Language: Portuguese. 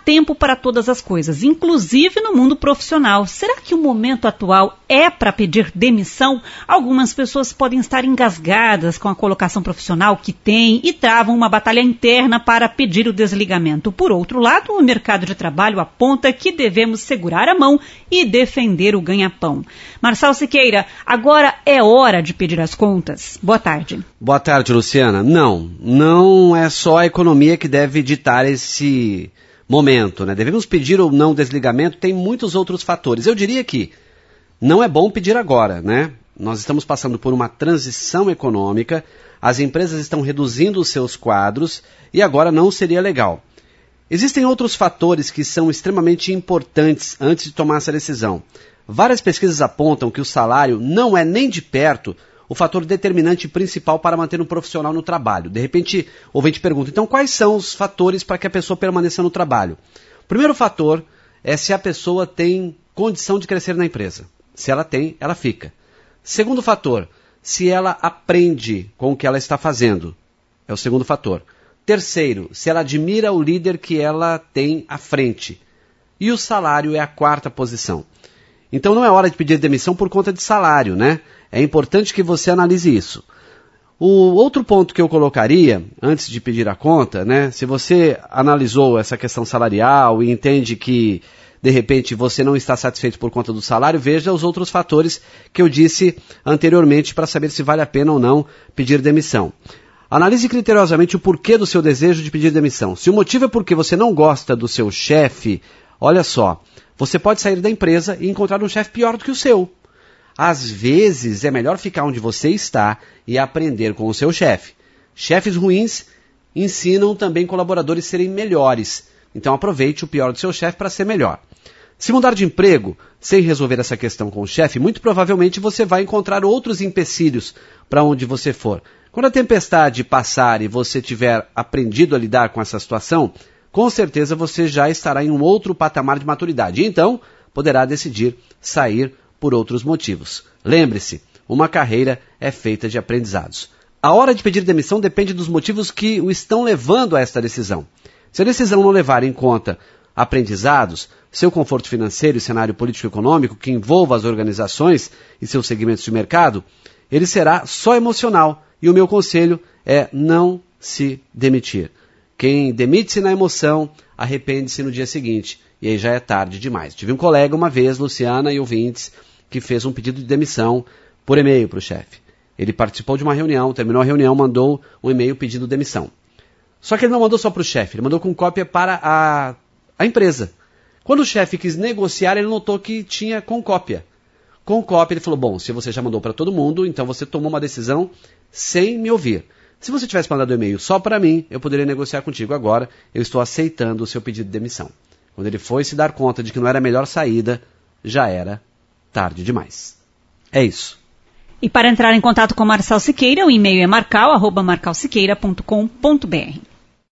tempo para todas as coisas, inclusive no mundo profissional. Será que o momento atual é para pedir demissão? Algumas pessoas podem estar engasgadas com a colocação profissional que têm e travam uma batalha interna para pedir o desligamento. Por outro lado, o mercado de trabalho aponta que devemos segurar a mão e defender o ganha-pão. Marçal Siqueira, agora é hora de pedir as contas. Boa tarde. Boa tarde, Luciana. Não é só a economia que deve ditar esse momento, né? Devemos pedir ou não desligamento, tem muitos outros fatores. Eu diria que não é bom pedir agora, né? Nós estamos passando por uma transição econômica, as empresas estão reduzindo os seus quadros e agora não seria legal. Existem outros fatores que são extremamente importantes antes de tomar essa decisão. Várias pesquisas apontam que o salário não é nem de perto o fator determinante principal para manter um profissional no trabalho. De repente, o ouvinte pergunta, então quais são os fatores para que a pessoa permaneça no trabalho? O primeiro fator é se a pessoa tem condição de crescer na empresa. Se ela tem, ela fica. Segundo fator, se ela aprende com o que ela está fazendo. É o segundo fator. Terceiro, se ela admira o líder que ela tem à frente. E o salário é a quarta posição. Então não é hora de pedir demissão por conta de salário, né? É importante que você analise isso. O outro ponto que eu colocaria, antes de pedir a conta, né? Se você analisou essa questão salarial e entende que, de repente, você não está satisfeito por conta do salário, veja os outros fatores que eu disse anteriormente para saber se vale a pena ou não pedir demissão. Analise criteriosamente o porquê do seu desejo de pedir demissão. Se o motivo é porque você não gosta do seu chefe, olha só, você pode sair da empresa e encontrar um chefe pior do que o seu. Às vezes é melhor ficar onde você está e aprender com o seu chefe. Chefes ruins ensinam também colaboradores a serem melhores. Então aproveite o pior do seu chefe para ser melhor. Se mudar de emprego sem resolver essa questão com o chefe, muito provavelmente você vai encontrar outros empecilhos para onde você for. Quando a tempestade passar e você tiver aprendido a lidar com essa situação, com certeza você já estará em um outro patamar de maturidade. Então, poderá decidir sair por outros motivos. Lembre-se, uma carreira é feita de aprendizados. A hora de pedir demissão depende dos motivos que o estão levando a esta decisão. Se a decisão não levar em conta aprendizados, seu conforto financeiro e cenário político-econômico que envolva as organizações e seus segmentos de mercado, ele será só emocional. E o meu conselho é não se demitir. Quem demite-se na emoção, arrepende-se no dia seguinte. E aí já é tarde demais. Tive um colega uma vez, Luciana e ouvintes, que fez um pedido de demissão por e-mail para o chefe. Ele participou de uma reunião, terminou a reunião, mandou um e-mail pedindo demissão. Só que ele não mandou só para o chefe, ele mandou com cópia para a empresa. Quando o chefe quis negociar, ele notou que tinha com cópia. Com cópia ele falou, bom, se você já mandou para todo mundo, então você tomou uma decisão sem me ouvir. Se você tivesse mandado o e-mail só para mim, eu poderia negociar contigo agora, eu estou aceitando o seu pedido de demissão. Quando ele foi se dar conta de que não era a melhor saída, já era tarde demais. É isso. E para entrar em contato com Marçal Siqueira, o e-mail é marcal@marcalsiqueira.com.br.